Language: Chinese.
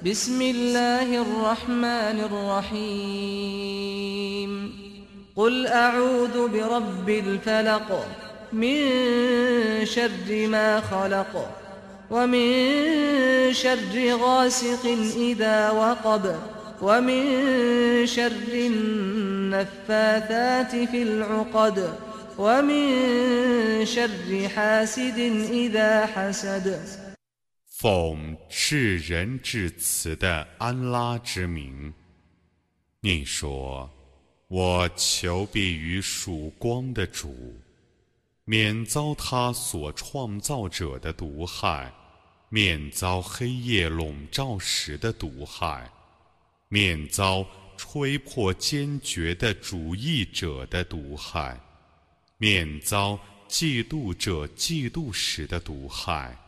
بسم الله الرحمن الرحيم قل أعوذ برب الفلق من شر ما خلق ومن شر غاسق إذا وقب ومن شر النفاثات في العقد ومن شر حاسد إذا حسد 奉至仁至慈的安拉之名，你说：我求避于曙光的主，免遭他所创造者的毒害，免遭黑夜笼罩时的毒害，免遭吹破坚决的主义者的毒害，免遭嫉妒者嫉妒时的毒害。